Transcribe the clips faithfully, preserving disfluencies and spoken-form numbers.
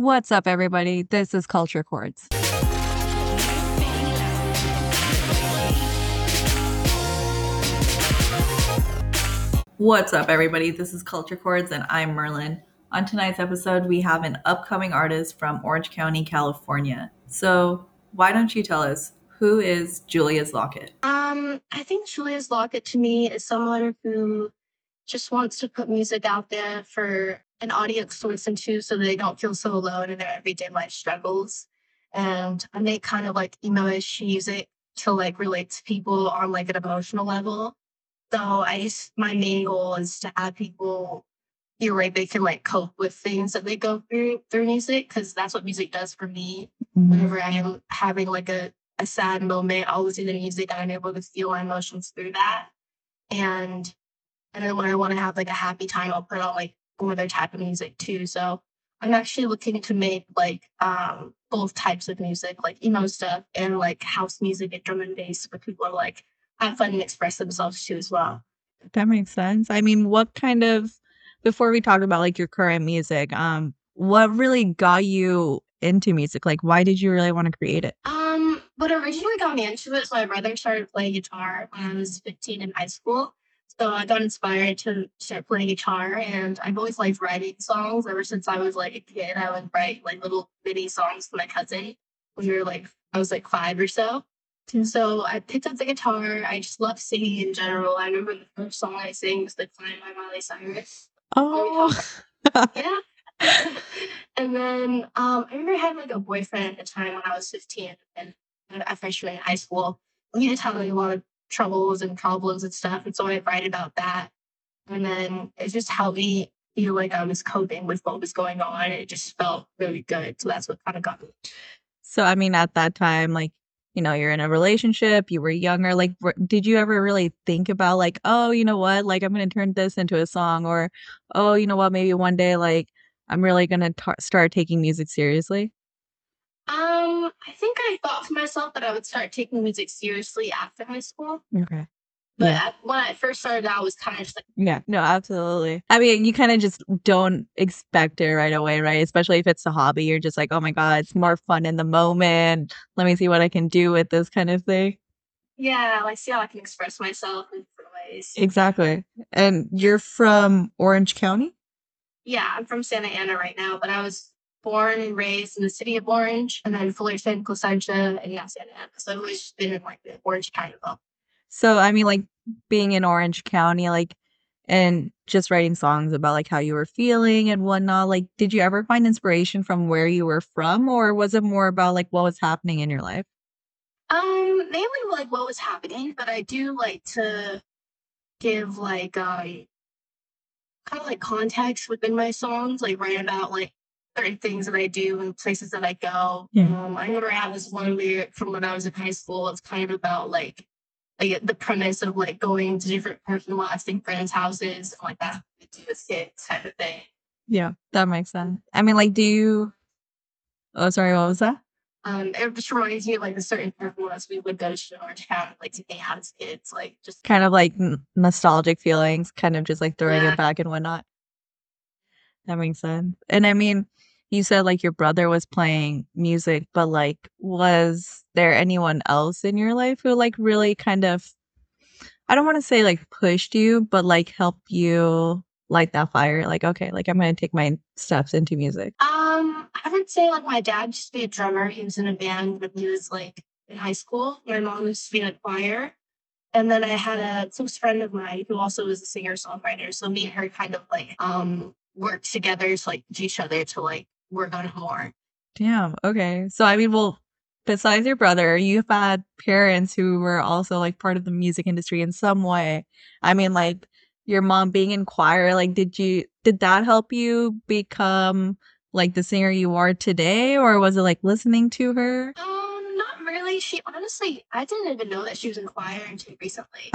What's up, everybody? This is Culture Chords. What's up, everybody? This is Culture Chords, and I'm Merlin. On tonight's episode, we have an upcoming artist from Orange County, California. So, why don't you tell us, who is Julius Lockett? Um, I think Julius Lockett to me is someone who just wants to put music out there for an audience to listen to so they don't feel so alone in their everyday life struggles. And I make kind of like emo-ish music to like relate to people on like an emotional level. So I just, my main goal is to have people feel like they can like cope with things that they go through through music, because that's what music does for me. Whenever I am having like a, a sad moment, I'll listen to music and I'm able to feel my emotions through that. And and then when I want to have like a happy time, I'll put on like other type of music too. So I'm actually looking to make like um both types of music, like emo stuff and like house music and drum and bass, where people are like have fun and express themselves too as well. That makes sense. I mean, what kind of, before we talk about like your current music, um, what really got you into music? Like, why did you really want to create it? Um, what originally got me into it is my brother started playing guitar when I was fifteen in high school. So I got inspired to start playing guitar, and I've always liked writing songs ever since I was like a kid. I would write like little mini songs to my cousin when we were like, I was like five or so. And so I picked up the guitar. I just love singing in general. I remember the first song I sang was The Climb by Miley Cyrus. Oh, Yeah. And then um, I remember having like a boyfriend at the time when I was fifteen and a freshman in high school. We just had like a lot of troubles and problems and stuff. And so I write about that. And then it just helped me feel like I was coping with what was going on. It just felt really good. So that's what kind of got me. so I mean, at that time, like, you know, you're in a relationship, you were younger. Like, were, did you ever really think about like, oh, you know what, like I'm gonna turn this into a song, or oh, you know what, maybe one day, like I'm really gonna ta- start taking music seriously? Um, I think I thought to myself that I would start taking music seriously after high school. Okay. But Yeah. I, when I first started out, I was kind of just like, Yeah, no, absolutely. I mean, you kind of just don't expect it right away, right? Especially if it's a hobby, you're just like, oh my God, it's more fun in the moment. Let me see what I can do with this kind of thing. yeah, like see how I can express myself in different ways. Exactly. And you're from Orange County? Yeah, I'm from Santa Ana right now, but I was born and raised in the city of Orange, and then Fullerton, Placentia, and yeah, Santa Ana. So I've always been in like the Orange County belt. So, I mean, like being in Orange County, like, and just writing songs about like how you were feeling and whatnot, like, did you ever find inspiration from where you were from, or was it more about like what was happening in your life? Um, mainly like what was happening, but I do like to give like um kind of like context within my songs, like write about like certain things that I do and places that I go. Yeah. Um, I remember I had this one lyric from when I was in high school. It's kind of about like like the premise of like going to different parking lots and friends' houses and like that's what we do as kids type of thing. Yeah, that makes sense. I mean, like, do you? Oh, sorry, what was that? Um, it just reminds me of like the certain parking lots we would go to in Orange County, like to hang out as kids, like just Kind of like n- nostalgic feelings, kind of just like throwing yeah. it back and whatnot. That makes sense. And I mean, you said like your brother was playing music, but like, was there anyone else in your life who like really kind of, I don't want to say like pushed you, but like helped you light that fire? Like, okay, like I'm gonna take my steps into music. Um, I would say like my dad used to be a drummer. He was in a band when he was like in high school. My mom used to be in a choir. And then I had a close friend of mine who also was a singer songwriter. So me and her kind of like um worked together to like teach each other to like work on it more. Damn. Okay. So I mean, well, besides your brother, you've had parents who were also like part of the music industry in some way. I mean, like your mom being in choir, like did you did that help you become like the singer you are today, or was it like listening to her? Um, not really. She honestly, I didn't even know that she was in choir until recently.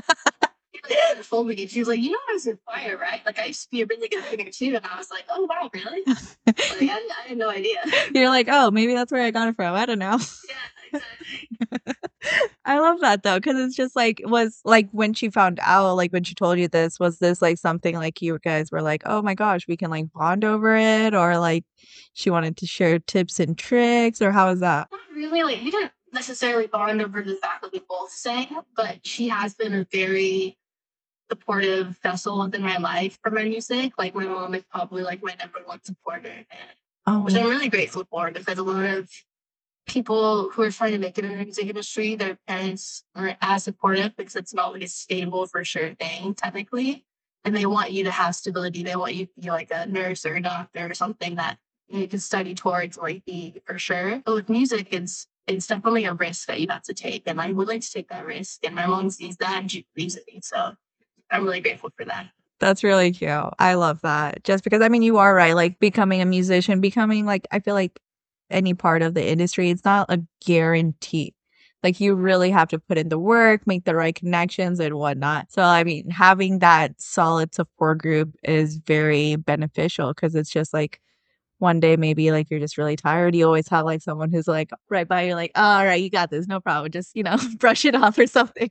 She like told me, she was like, you know, I was in choir, right? Like I used to be a really good singer too, and I was like, oh wow, really? Like I, I had no idea. You're like, oh, maybe that's where I got it from. I don't know. Yeah, exactly. I love that though, because it's just like was like when she found out, like when she told you this, was this like something like you guys were like, "Oh my gosh, we can like bond over it," or like she wanted to share tips and tricks, or how is that? Not really, like, we didn't necessarily bond over the fact that we both sang, but she has been a very supportive vessel within my life for my music. Like, my mom is probably like my number one supporter, and which I'm Oh, really grateful for because a lot of people who are trying to make it in the music industry, their parents aren't as supportive because it's not like a stable for sure thing, technically. And they want you to have stability. They want you to be like a nurse or a doctor or something that you can study towards, like be for sure. But with music, it's it's definitely a risk that you have to take. And I would like to take that risk. And my mom sees that and she believes in me. So I'm really grateful for that. that's really cute. I love that. Just because I mean, you are right. Like becoming a musician, becoming like I feel like any part of the industry, it's not a guarantee. Like you really have to put in the work, make the right connections and whatnot. So I mean, having that solid support group is very beneficial because it's just like one day maybe like you're just really tired. You always have like someone who's like right by you, like, "Oh, all right, you got this, no problem. Just, you know, brush it off or something."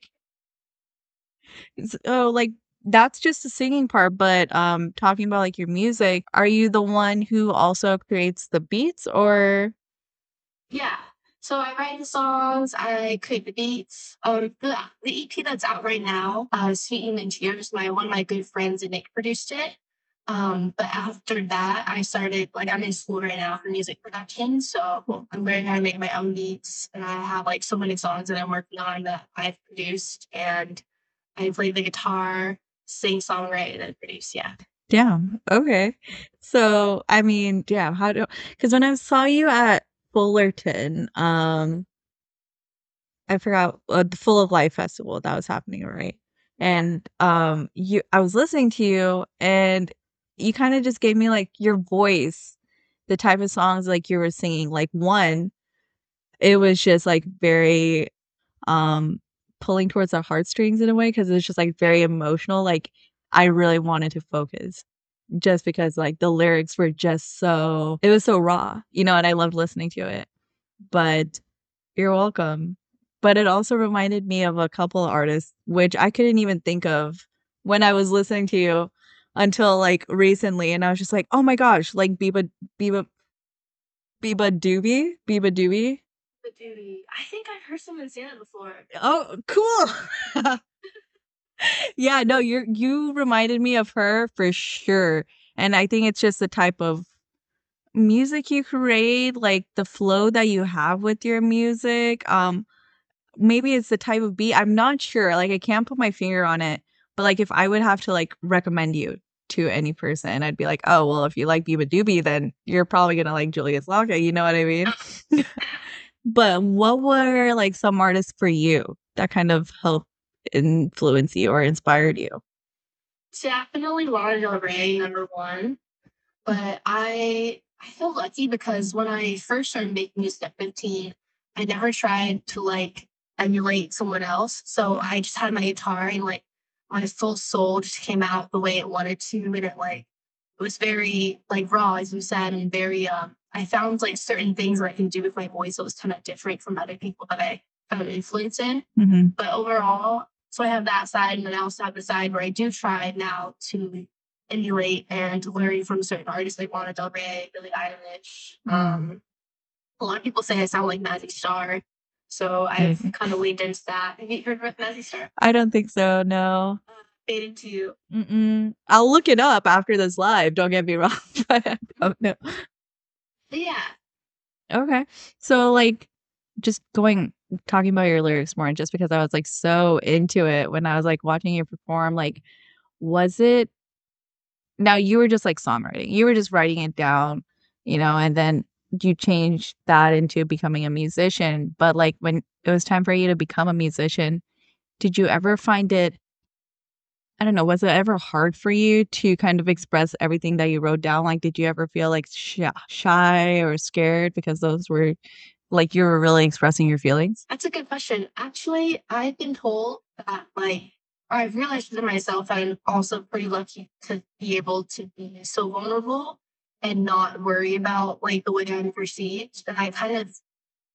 So, like, that's just the singing part, but, um, talking about, like, your music, are you the one who also creates the beats or Yeah. So I write the songs, I create the beats. Um, the, the E P that's out right now, uh, Sweet and Tears, my one of my good friends and Nick produced it. Um, but after that, I started like I'm in school right now for music production, so I'm learning how to make my own beats, and I have like so many songs that I'm working on that I've produced, and I play the guitar, sing, songwrite, and produce. Yeah. Damn, okay. So, I mean, yeah, how do? Because when I saw you at Fullerton, um, I forgot, uh, the Full of Life festival that was happening, right? And, um, you I was listening to you, and you kinda just gave me, like, your voice, the type of songs, like, you were singing, like, one, it was just, like, very um, pulling towards the heartstrings in a way because it's just, like, very emotional, like, I really wanted to focus just because, like, the lyrics were just so it was so raw, you know, and I loved listening to it, but you're welcome. But it also reminded me of a couple artists, which I couldn't even think of when I was listening to you until, like, recently, and I was just like, "Oh my gosh," like, Biba Biba Biba Doobie? Biba Doobie? The duty. I think I've heard someone say that before. Oh, cool. Yeah, no, you're you reminded me of her for sure, and I think it's just the type of music you create, like, the flow that you have with your music, um, maybe it's the type of beat, I'm not sure, like, I can't put my finger on it, but, like, if I would have to, like, recommend you to any person, I'd be like, "Oh, well, if you like Biba Doobie, then you're probably gonna like Julius Locke," you know what I mean? But what were, like, some artists for you that kind of helped influence you or inspired you? Definitely Lana Del Rey, number one. But I I feel lucky because when I first started making music at fifteen, I never tried to like emulate someone else. So I just had my guitar and like my full soul just came out the way it wanted to. And it like it was very like raw, as you said, and very um I found like certain things that I can do with my voice that was kind of different from other people that I found influence in. Mhm. But overall, so I have that side, and then I also have the side where I do try now to emulate and learn from certain artists like Lana Del Rey, Billie Eilish. Um, a lot of people say I sound like Mazzy Star, so I've Mhm. kind of leaned into that. Have you heard of Mazzy Star? I don't think so, no. Uh, Fade into. Mm-mm. I'll look it up after this live, don't get me wrong, but I don't know. But yeah, Okay. So, like, just going talking about your lyrics more just because I was, like, so into it when I was, like, watching you perform, like, was it now you were just, like, songwriting. You were just writing it down, you know, and then you changed that into becoming a musician, but, like, when it was time for you to become a musician, did you ever find it I don't know, was it ever hard for you to kind of express everything that you wrote down? Like, did you ever feel, like, shy shy or scared because those were like, you were really expressing your feelings? that's a good question. Actually, I've been told that like or I've realized within myself that I'm also pretty lucky to be able to be so vulnerable and not worry about like the way I'm perceived. And I kind of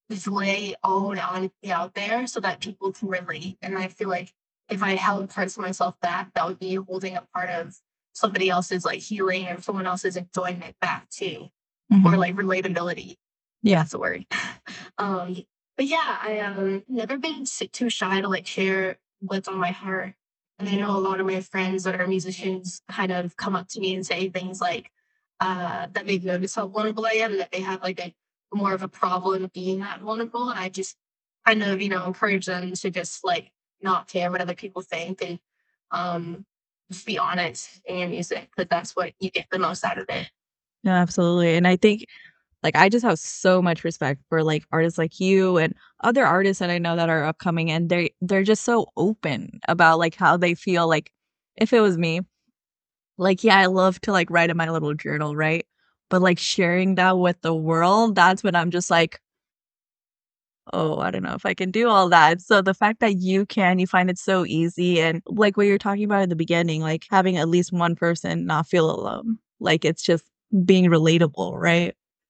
just lay all the honesty out there so that people can relate. And I feel like if I held parts of myself back, that would be holding a part of somebody else's like healing or someone else's enjoyment back too, or Mhm. like relatability. Yeah. That's a word. um, but yeah, I um never been s- too shy to like share what's on my heart. And I know a lot of my friends that are musicians kind of come up to me and say things like uh, that they've noticed how vulnerable I am, and that they have like a more of a problem being that vulnerable. And I just kind of, you know, encourage them to just like not care what other people think and um, just be honest in your music, because that's what you get the most out of it. No, absolutely. And I think like I just have so much respect for like artists like you and other artists that I know that are upcoming and they they're just so open about like how they feel like if it was me, like yeah, I love to like write in my little journal, right? But like sharing that with the world, that's when I'm just like, oh, I don't know if I can do all that. So the fact that you can, you find it so easy and like what you're talking about at the beginning, like having at least one person not feel alone. Like it's just being relatable, right?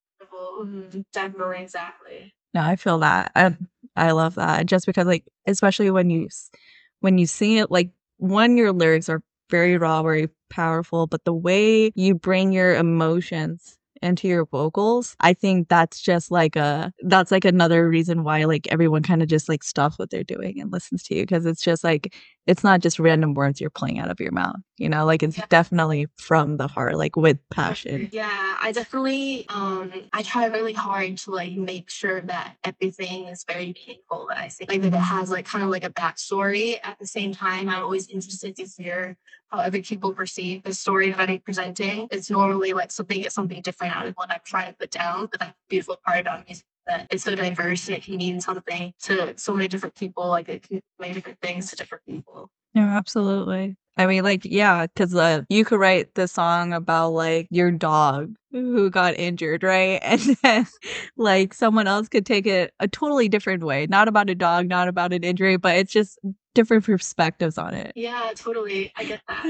Mhm, definitely, exactly. No, I feel that. I I love that just because, like, especially when you s when you sing it, like, one, your lyrics are very raw, very powerful, but the way you bring your emotions into your vocals, I think that's just like a that's like another reason why, like, everyone kinda just, like, stops what they're doing and listens to you because it's just like it's not just random words you're playing out of your mouth, you know? Like, it's Yeah. definitely from the heart, like, with passion. Yeah, I definitely um I try really hard to like make sure that everything is very meaningful that I say. Like that it has like kind of like a backstory. At the same time, I'm always interested to hear how other people perceive the story that I'm presenting. It's normally like something get something different out of what I'm trying to put down. But that's the beautiful part about music that it's so diverse and it can mean something to so many different people. Like it can mean different things to different people. No, absolutely. I mean, like, yeah, 'cause, uh, you could write the song about, like, your dog who got injured, right? And then, like, someone else could take it a totally different way, not about a dog, not about an injury, but it's just different perspectives on it. Yeah, totally. I get that.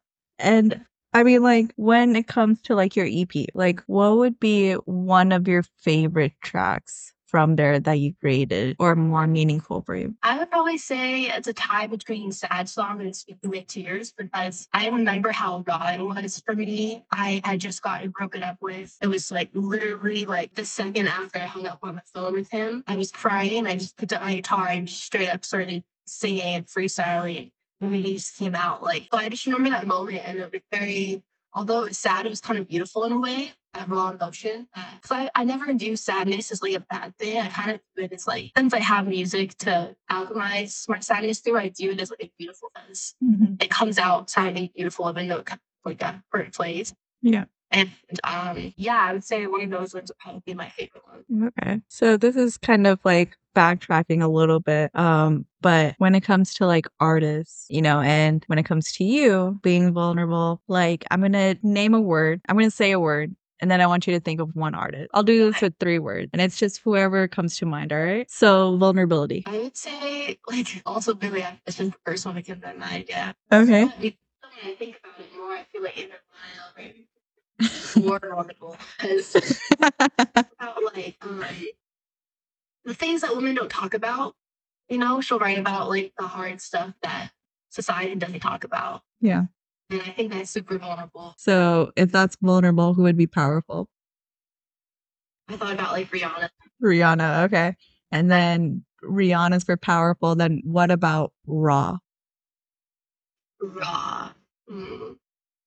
And, I mean, like, when it comes to, like, your E P, like, what would be one of your favorite tracks from there that you created or more meaningful for you? I would probably say it's a tie between sad song and speaking with tears, because I remember how raw it was for me. I had just gotten broken up with. It was like literally like the second after I hung up on the phone with him, I was crying. I just picked up my guitar and just straight up started singing and freestyling. And it just came out like, so I just remember that moment, and it was very, although it was sad, it was kind of beautiful in a way. That raw emotion. Because I, I never view sadness as like a bad thing. I kind of view it as like, since I have music to alchemize my sadness through, I view it as like a beautiful thing. Mhm. It comes out sounding beautiful even though it comes like that where it plays. Yeah. And um, yeah, I would say one of those ones would probably be my favorite one. Okay. So this is kind of like backtracking a little bit. Um, but when it comes to like artists, you know, and when it comes to you being vulnerable, like I'm gonna name a word, I'm gonna say a word, and then I want you to think of one artist. I'll do this with three words, and it's just whoever comes to mind, all right? So vulnerability. I would say like also Billy Eilish is the first one that comes to mind. Yeah. Okay. But it- when I think about it more, I feel like in a while, more vulnerable because about like um, the things that women don't talk about. You know, she'll write about like the hard stuff that society doesn't talk about. Yeah. And I think that's super vulnerable. So if that's vulnerable, who would be powerful? I thought about like Rihanna. Rihanna. Okay. And then Rihanna's for powerful. Then what about raw? Raw. Mm.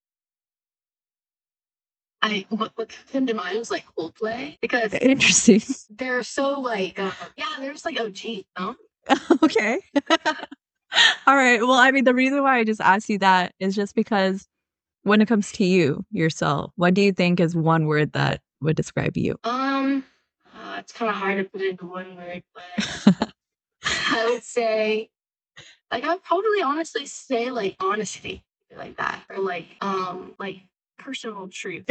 I what, what came to mind was like Coldplay, because Interesting. they're so like uh, yeah, they're just like O G, you know? Okay. All right. Well, I mean, the reason why I just asked you that is just because when it comes to you yourself, what do you think is one word that would describe you? Um, uh, it's kind of hard to put into one word, but I would say like I would probably honestly say like honesty, like that, or like um like personal truth.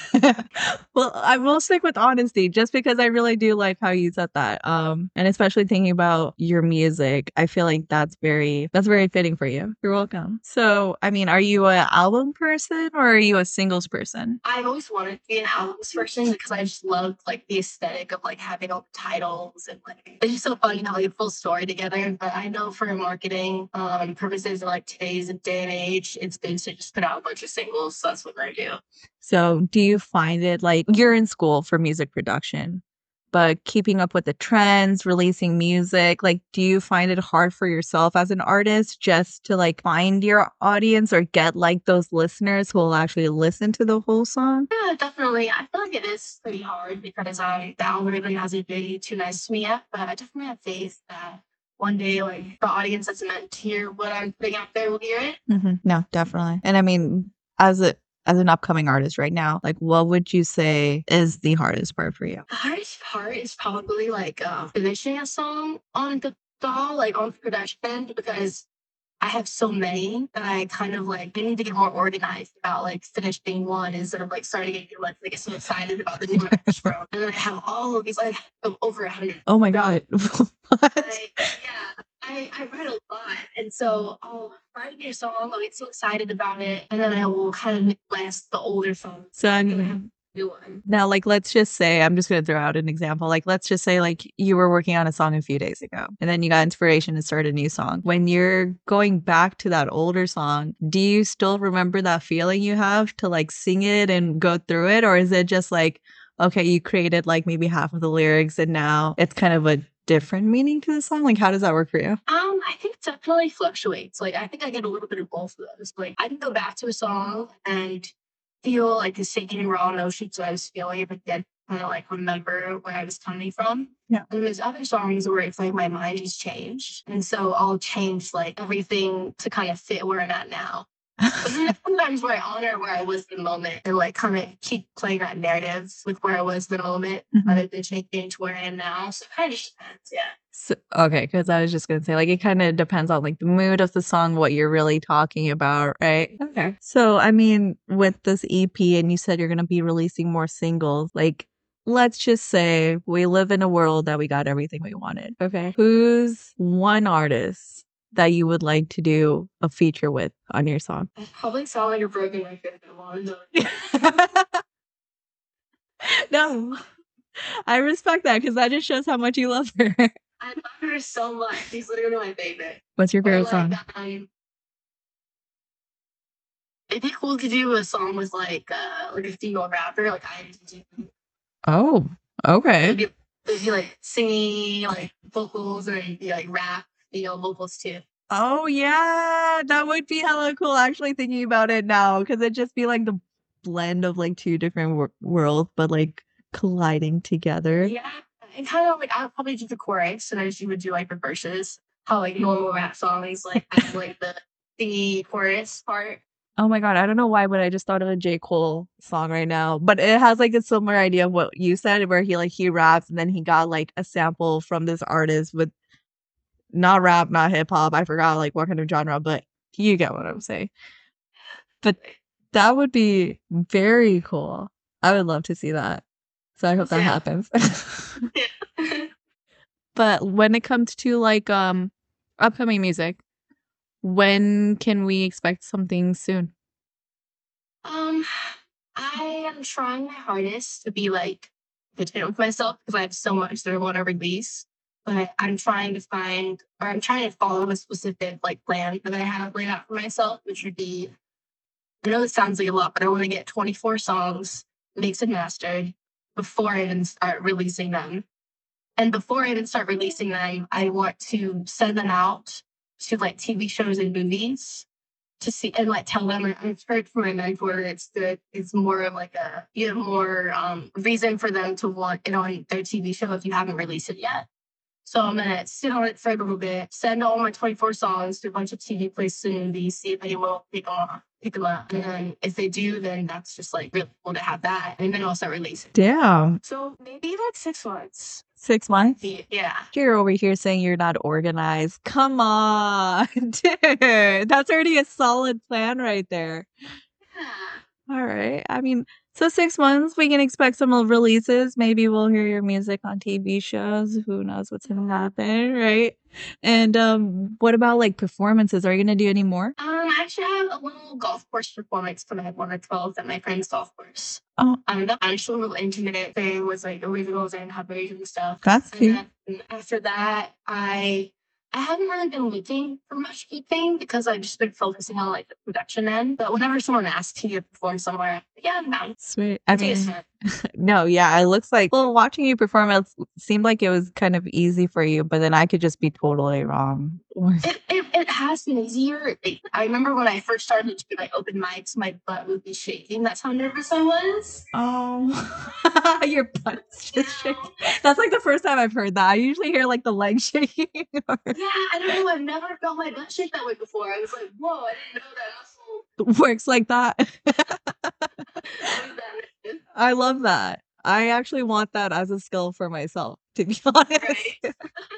Well, I will stick with honesty just because I really do like how you said that. Um, and especially thinking about your music, I feel like that's very that's very fitting for you. You're welcome. So, I mean, are you an album person or are you a singles person? I've always wanted to be an albums person because I just loved like the aesthetic of like having all the titles and like it's just so fun to have like a full story together. But I know for marketing um purposes, like today's day and age, it's good to just put out a bunch of singles. So that's what I do. So, do you find it like you're in school for music production, but keeping up with the trends, releasing music, like, do you find it hard for yourself as an artist just to like find your audience or get like those listeners who will actually listen to the whole song? Yeah, definitely. I feel like it is pretty hard because I the algorithm hasn't been too nice to me yet, but I definitely have faith that one day, like the audience that's meant to hear what I'm putting out there will hear it. Mm-hmm. No, definitely. And I mean, as a as an upcoming artist right now, like, what would you say is the hardest part for you? The hardest part is probably like uh, finishing a song on the doll, like on the production end, because I have so many that I kind of like I need to get more organized about like finishing one instead of like starting to get like, like so excited about the new extra. And then I have all of these like of over a hundred. Oh my god. What? I, yeah, I, I read a lot. And so I'll write a new song, I'll get so excited about it, and then I will kind of neglect the older songs. So I And I have mean, a new one. now, like, let's just say, I'm just going to throw out an example. Like, let's just say, like, you were working on a song a few days ago, and then you got inspiration to start a new song. When you're going back to that older song, do you still remember that feeling you have to, like, sing it and go through it? Or is it just like, okay, you created, like, maybe half of the lyrics, and now it's kind of a different meaning to the song? Like, how does that work for you? Um, I think it definitely fluctuates. Like, I think I get a little bit of both of those. Like, I can go back to a song and feel like the sinking raw emotions that I was feeling, but then kind of like remember where I was coming from. Yeah. And there's other songs where it's like my mind has changed. And so I'll change like everything to kind of fit where I'm at now. But then there's sometimes where I honor where I was in the moment and like kind of keep playing that narrative with where I was in the moment, Mhm. rather than changing to where I am now. So it kind of just depends, yeah. So, okay, because I was just gonna say, like, it kind of depends on like the mood of the song, what you're really talking about, right? Okay. So, I mean, with this E P, and you said you're gonna be releasing more singles, like, let's just say we live in a world that we got everything we wanted. Okay. Who's one artist that you would like to do a feature with on your song? I probably sound like a broken record. I wanted to No, I respect that because that just shows how much you love her. I love her so much. She's literally my favorite. What's your Or favorite like, song? um, it'd be cool to do a song with like uh like a female rapper, like I do. Oh, okay. It'd be, it'd be like singing, like vocals, and it'd be like rap, you know, vocals too. Oh yeah, that would be hella cool. Actually, thinking about it now, because it'd just be like the blend of like two different wor- worlds, but like colliding together. Yeah, and kind of like I would probably do the chorus, and then she would do like the verses. How like normal rap songs like have like the the chorus part. Oh my god, I don't know why, but I just thought of a J. Cole song right now. But it has like a similar idea of what you said, where he like he raps and then he got like a sample from this artist with not rap, not hip hop. I forgot like what kind of genre, but you get what I'm saying. But that would be very cool. I would love to see that. So I hope that Yeah. happens. But when it comes to like um upcoming music, when can we expect something soon? Um, I am trying my hardest to be like content with myself because I have so much that I want to release. But I'm trying to find, or I'm trying to follow a specific like plan that I have laid out for myself, which would be, I know it sounds like a lot, but I want to get twenty-four songs mixed and mastered before I even start releasing them. And before I even start releasing them, I want to send them out to like T V shows and movies to see and like tell them. I've heard from my mentor it's good. It's more of like a you have more um, reason for them to want it on their T V show if you haven't released it yet. So I'm gonna sit on it for a little bit, send all my twenty-four songs to a bunch of T V places and movies, see if anyone will pick them up, pick them up, and then if they do, then that's just like really cool to have that, and then I'll start releasing. Damn. So maybe like six months. Six months? Yeah. You're over here saying you're not organized. Come on, dude. That's already a solid plan right there. Yeah. All right. I mean, so six months, we can expect some of releases. Maybe we'll hear your music on T V shows. Who knows what's gonna happen, right? And um, what about like performances? Are you gonna do any more? Um, I actually have a little golf course performance coming up on the twelfth at my friend's golf course. Oh, Um, the actual little intimate thing was like originals and covers and stuff. that's And cute. then after that, I I haven't really been looking for much anything because I've just been focusing on like the production end. But whenever someone asks you to perform somewhere, I'm like, yeah, I'm down. Sweet. I Take a mean, snap. no, yeah, it looks like, well, watching you perform, it seemed like it was kind of easy for you, but then I could just be totally wrong. It, it, it has been easier. Like, I remember when I first started to do like open mics, my butt would be shaking. That's how nervous I was. Oh, your butt's just shaking. That's like the first time I've heard that. I usually hear like the leg shaking. or- Yeah, I don't know. I've never felt my butt shake that way before. I was like, whoa, I didn't know that muscle. Works like that. What is that? I love that. I actually want that as a skill for myself, to be honest. Right.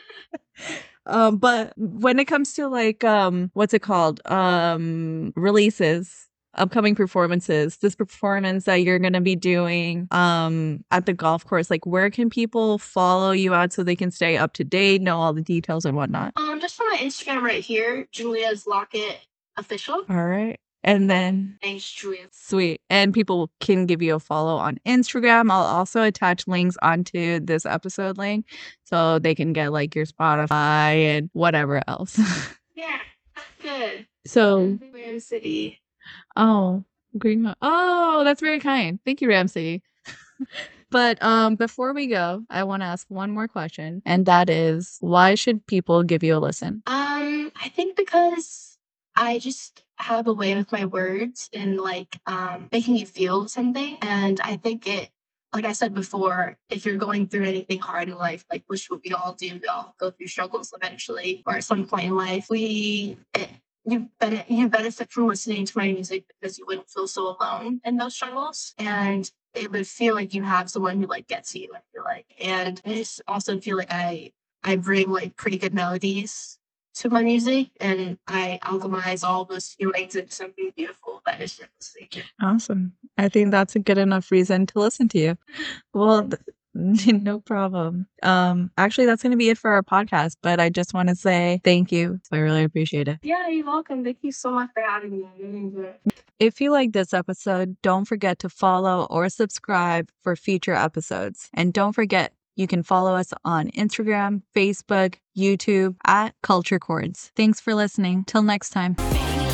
Um, but when it comes to like um what's it called? Um releases, upcoming performances, this performance that you're gonna be doing um at the golf course, like where can people follow you out so they can stay up to date, know all the details and whatnot? Um, just on my Instagram right here, Julia's Locket Official. All right. And then Thanks, Julia. sweet. And people can give you a follow on Instagram. I'll also attach links onto this episode link so they can get like your Spotify and whatever else. Yeah, that's good. So, Ram City. oh, Green Mo- Oh, that's very kind. Thank you, Ramsey. But um, before we go, I want to ask one more question, and that is, why should people give you a listen? Um, I think because I just have a way with my words and like um making you feel something. And I think it, like I said before, if you're going through anything hard in life, like which what we all do, we all go through struggles eventually, or at some point in life, we it, you benefit you benefit from listening to my music because you wouldn't feel so alone in those struggles. And it would feel like you have someone who like gets you, I feel like. And I just also feel like I I bring like pretty good melodies to my music, and I alchemize all those feelings into something beautiful that is just Awesome. I think that's a good enough reason to listen to you. Well, th- no problem. Um, actually, that's going to be it for our podcast, but I just want to say thank you. I really appreciate it. Yeah, you're welcome. Thank you so much for having me. I really enjoyed it. If you like this episode, don't forget to follow or subscribe for future episodes. And don't forget, you can follow us on Instagram, Facebook, YouTube at Culture Chords. Thanks for listening. Till next time.